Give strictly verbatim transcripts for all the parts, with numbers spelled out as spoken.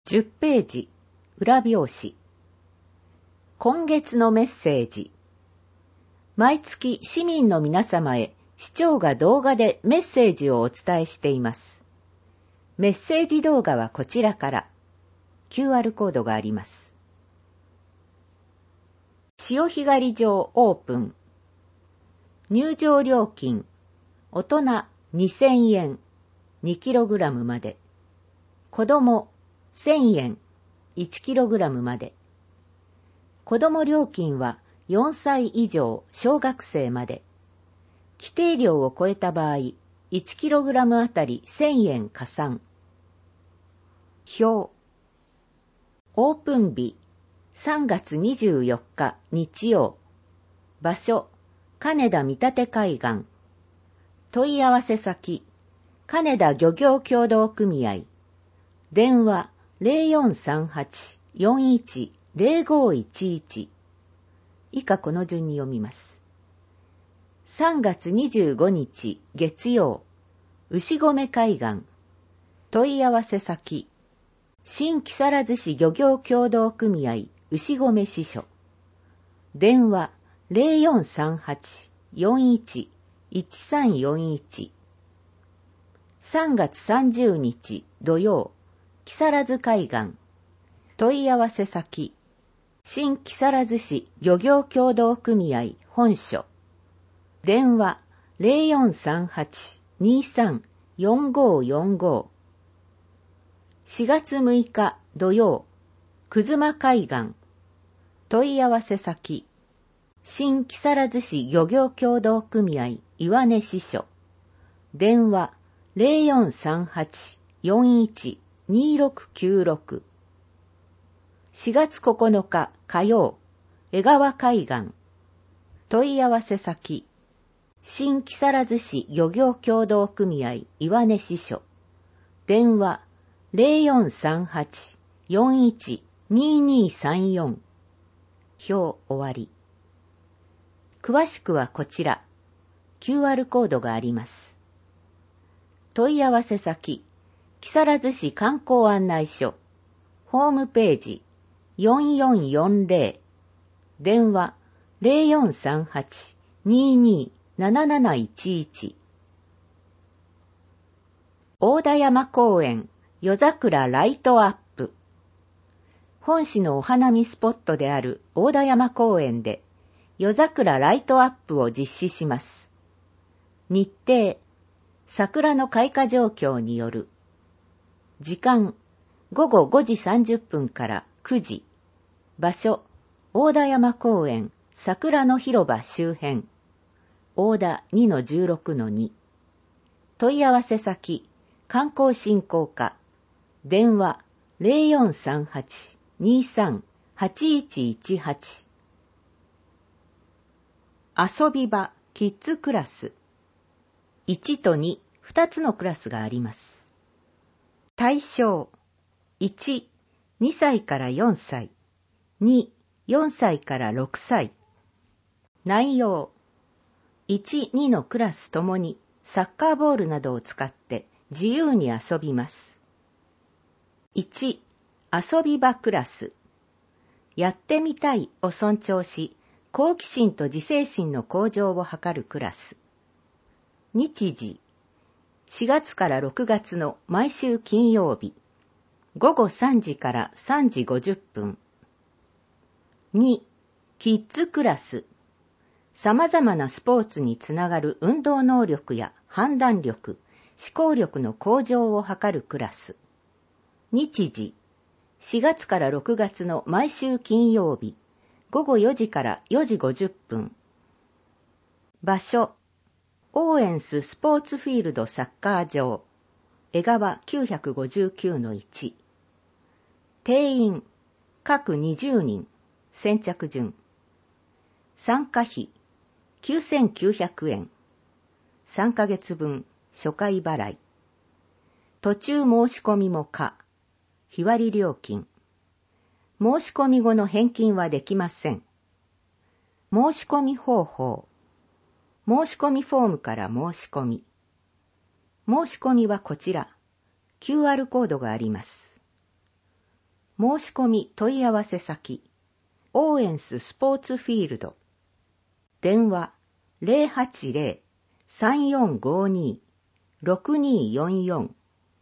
じゅっページ、裏表紙。今月のメッセージ。毎月市民の皆様へ市長が動画でメッセージをお伝えしています。メッセージ動画はこちらから キューアール コードがあります。潮干狩り場オープン。入場料金、大人にせんえん、にキログラムまで。子供せんえん、いちキログラムまで。子供料金はよんさい以上小学生まで。規定量を超えた場合、いちキログラムあたりせんえん加算。表。オープン日、さんがつにじゅうよっか日曜。場所、金田見立海岸。問い合わせ先、金田漁業協同組合。電話、ゼロよんさんはち よんいち ゼロごいちいち。以下この順に読みます。さんがつにじゅうごにち月曜、牛込海岸。問い合わせ先、新木更津市漁業協同組合牛込支所。電話、ゼロよんさんはち よんいち いちさんよんいち。さんがつさんじゅうにち土曜、木更津海岸。問い合わせ先、新木更津市漁業協同組合本所。電話、ゼロよんさんはち にさん よんごよんご。しがつむいか土曜、久妻海岸。問い合わせ先、新木更津市漁業協同組合岩根支所。電話、ゼロよんさんはち よんいち にろくきゅうろく。しがつここのか火曜、江川海岸。問い合わせ先、新木更津市漁業協同組合岩根支所。電話、ゼロよんさんはち よんいち ににさんよん。表終わり。詳しくはこちら、キューアール コードがあります。問い合わせ先、木更津市観光案内所。ホームページ、よんよんよんゼロ。電話、ゼロよんさんはち にになななないちいち。大田山公園、夜桜ライトアップ。本市のお花見スポットである大田山公園で、夜桜ライトアップを実施します。日程、桜の開花状況による。時間、ごごごじさんじゅっぷんからくじ。場所、大田山公園、桜の広場周辺。大田 にのじゅうろくのに。問い合わせ先、観光振興課。電話、ゼロよんさんはち にさん はちいちいちはち。遊び場、キッズクラス。いちとに、ふたつのクラスがあります。対象、いち、にさいからよんさい。に、よんさいからろくさい。内容、いち、にのクラスともにサッカーボールなどを使って自由に遊びます。いち、遊び場クラス。やってみたいを尊重し、好奇心と自制心の向上を図るクラス。日時、しがつからろくがつの毎週金曜日、ごごさんじからさんじごじゅっぷん。に、キッズクラス。様々なスポーツにつながる運動能力や判断力、思考力の向上を図るクラス。日時、しがつからろくがつの毎週金曜日、ごごよじからよじごじゅっぷん。場所、オーエンススポーツフィールドサッカー場、江川 きゅうごきゅうのいち。定員、各にじゅうにん、先着順。参加費、きゅうせんきゅうひゃくえん。さんかげつぶん、初回払い。途中申し込みも可。日割り料金。申し込み後の返金はできません。申し込み方法。申し込みフォームから申し込み。申し込みはこちら、キューアール コードがあります。 申し込み問い合わせ先、オーエンススポーツフィールド。電話 ゼロはちゼロ さんよんごに ろくによんよん。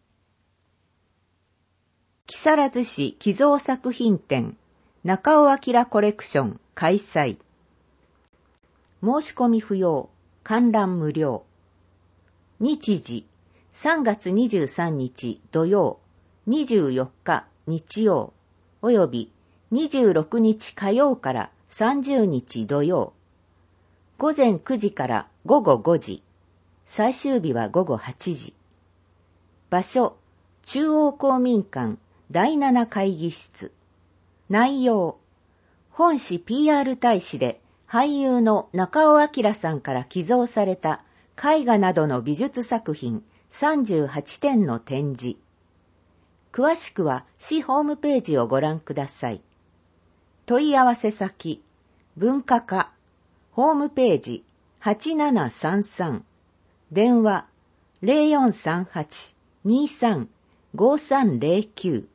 木更津市寄贈作品展中尾明コレクション開催。申し込み不要、観覧無料。日時さんがつにじゅうさんにち土曜、にじゅうよっか日曜、およびにじゅうろくにち火曜からさんじゅうにち土曜。午前くじから午後ごじ、最終日は午後はちじ。場所、中央公民館だいなな会議室。内容、本市 ピーアール 大使で俳優の中尾明さんから寄贈された絵画などの美術作品さんじゅうはちてんの展示。詳しくは市ホームページをご覧ください。問い合わせ先、文化課、ホームページはちななさんさん、電話 ゼロよんさんはち にさん ごさんゼロきゅう。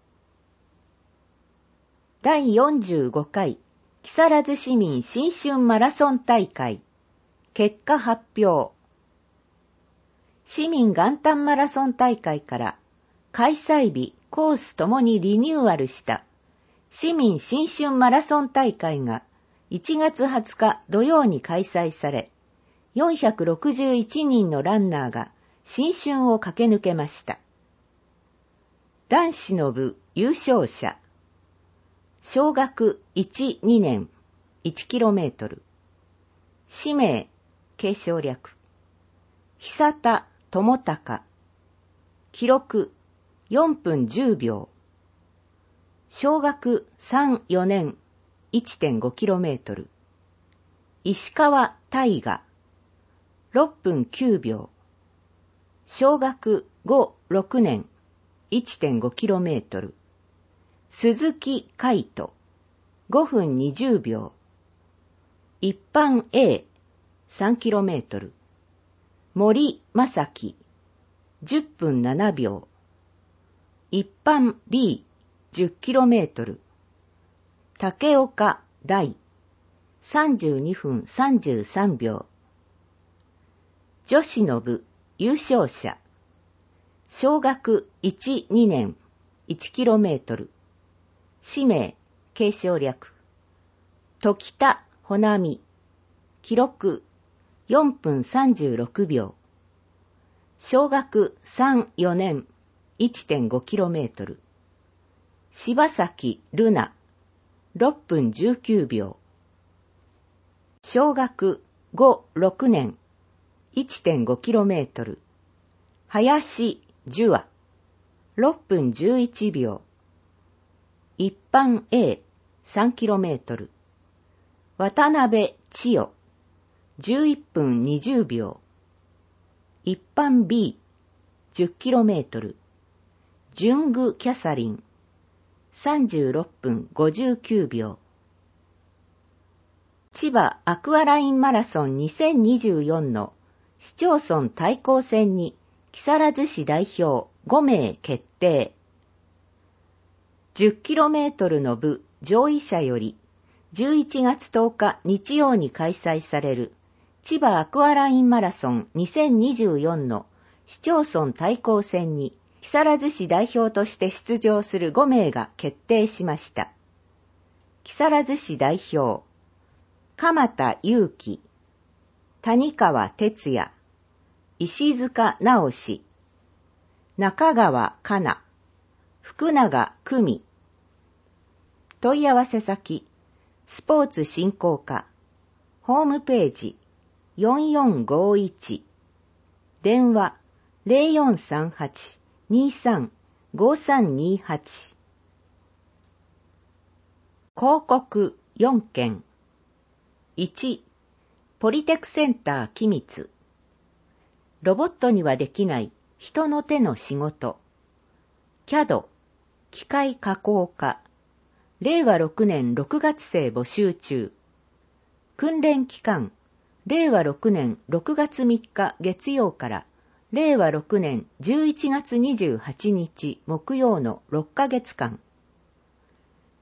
だいよんじゅうごかい木更津市民新春マラソン大会結果発表。市民元旦マラソン大会から開催日、コースともにリニューアルした市民新春マラソン大会がいちがつはつか土曜に開催され、よんひゃくろくじゅういちにんのランナーが新春を駆け抜けました。男子の部優勝者、小学いち、にねん いちキロメートル、氏名、継承略、久田智隆、記録よんぷんじゅうびょう、小学さん、よねん いってんごキロメートル、石川大河ろっぷんきゅうびょう、小学ご、ろくねん いってんごキロメートル、鈴木海斗ごふんにじゅうびょう、一般 A さんキロメートル、森正樹じゅっぷんななびょう、一般 B じゅっキロメートル、竹岡大さんじゅうにふんさんじゅうさんびょう。女子の部優勝者、小学いち、にねん いちキロメートル、氏名、継承略、時田穂波、記録よんぷんさんじゅうろくびょう、小学さん、よねん いってんごキロメートル、柴崎瑠奈ろっぷんじゅうきゅうびょう、小学ご、ろくねん いってんごキロメートル、林樹亜ろっぷんじゅういちびょう、一般 A さんキロメートル、渡辺千代じゅういっぷんにじゅうびょう、一般 B じゅっキロメートル、純具キャサリンさんじゅうろっぷんごじゅうきゅうびょう。千葉アクアラインマラソンにせんにじゅうよんの市町村対抗戦に木更津市代表ごめい決定。じゅっキロメートルの部上位者よりじゅういちがつとおか日曜に開催される千葉アクアラインマラソンにせんにじゅうよんの市町村対抗戦に木更津市代表として出場するごめいが決定しました。木更津市代表、鎌田祐希、谷川哲也、石塚直志、中川香奈、福永久美。問い合わせ先、スポーツ振興課、ホームページよんよんごいち、電話ゼロよんさんはち にさん ごさんにはち。広告よんけん。いち、ポリテクセンター君津。ロボットにはできない人の手の仕事。キャド、機械加工課。れいわろくねんろくがつ生募集中。訓練期間、れいわろくねんろくがつみっか月曜かられいわろくねんじゅういちがつにじゅうはちにち木曜のろっかげつかん。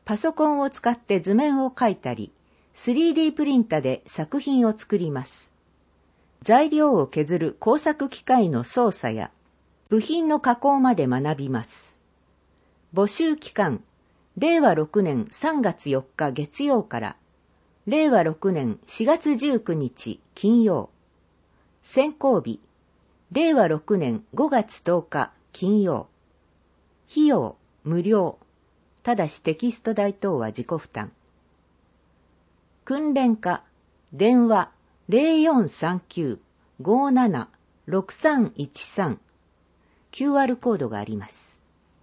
パソコンを使って図面を描いたり、スリーディー プリンタで作品を作ります。材料を削る工作機械の操作や、部品の加工まで学びます。募集期間、れいわろくねんさんがつよっか月曜から、れいわろくねんしがつじゅうくにち金曜。選考日、れいわろくねんごがつとおか金曜。費用、無料。ただしテキスト代等は自己負担。訓練課、電話 ゼロよんさんきゅう ごーなな ろくさんいちさん。キューアール コードがあります。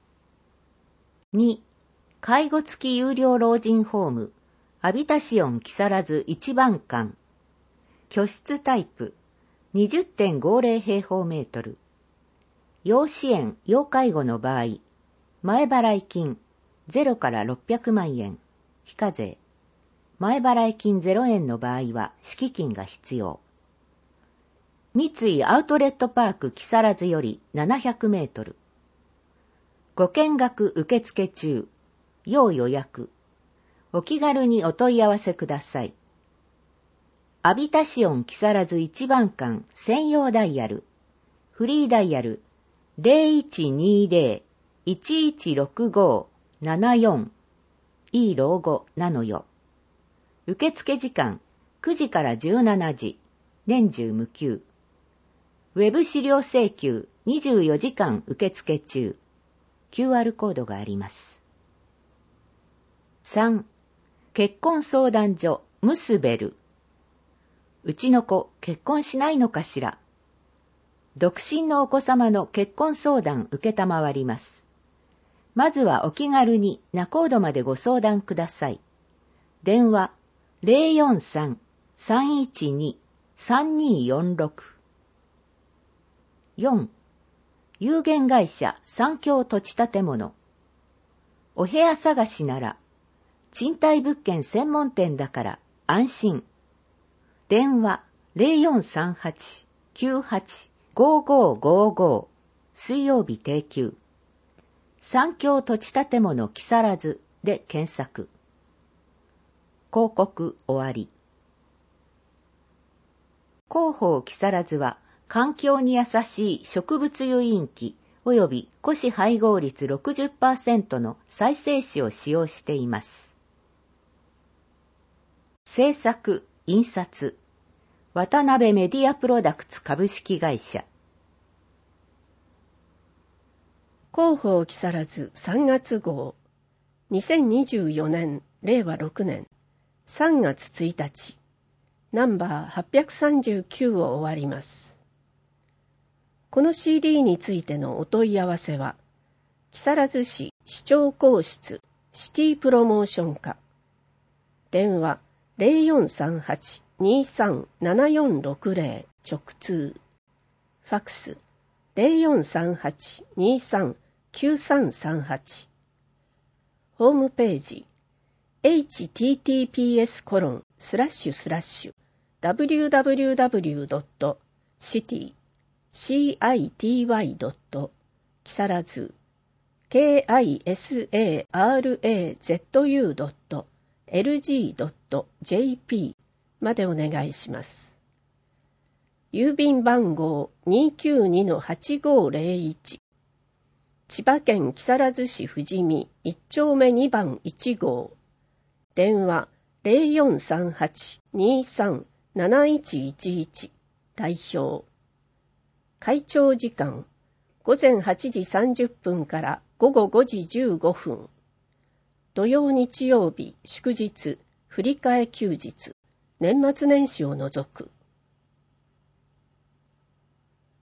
に. 介護付き有料老人ホーム、アビタシオン木更津一番館。居室タイプ、にじゅってんごぜろ 平方メートル。要支援・要介護の場合、前払い金ゼロからろっぴゃくまんえん、非課税。前払い金ゼロえんの場合は敷金が必要。三井アウトレットパーク木更津よりななひゃくメートル。ご見学受付中。要予約。お気軽にお問い合わせください。アビタシオン木更津一番館専用ダイヤル。フリーダイヤル ゼロいちにゼロ いちいちろくご ななよん。いい老後なのよ。受付時間くじからじゅうしちじ。年中無休。ウェブ資料請求にじゅうよじかん受付中。キューアール コードがあります。さん. 結婚相談所ムスベル。うちの子結婚しないのかしら。独身のお子様の結婚相談受けたまわります。まずはお気軽に仲人までご相談ください。電話 ゼロよんさん さんいちに さんによんろく。よん. 有限会社三共土地建物。お部屋探しなら、賃貸物件専門店だから安心。電話 ゼロよんさんはち きゅうはち ごーごーごーごー。水曜日定休。三共土地建物木更津で検索。広告終わり。広報木更津は環境に優しい植物油飲機及び古紙配合率 ろくじゅっパーセント の再生紙を使用しています。制作、印刷、渡辺メディアプロダクツ株式会社。 広報木更津さんがつ号、にせんにじゅうよねんれいわろくねんさんがつついたち、ナンバーはっぴゃくさんじゅうきゅうを終わります。この シーディー についてのお問い合わせは、木更津市市長公室シティプロモーション課。電話 ゼロよんさんはち にさん ななよんろくゼロ 直通。ファクス ゼロよんさんはち にさん きゅうさんさんはち。ホームページ エイチティーティーピーエスコロンスラッシュスラッシュダブリューダブリューダブリュードットシティシーアイティーワイドット木更津 ケーアイエスエーアールエーゼットユードットエルジードットジェーピー までお願いします。郵便番号 にきゅうにのはちごーぜろいち。千葉県木更津市富士見いっちょうめにばんいち号。電話 ゼロよんさんはち にさん なないちいちいち。代表。会長時間ごぜんはちじさんじゅっぷんからごごごじじゅうごふん。土曜日曜日祝日振り替え休日年末年始を除く。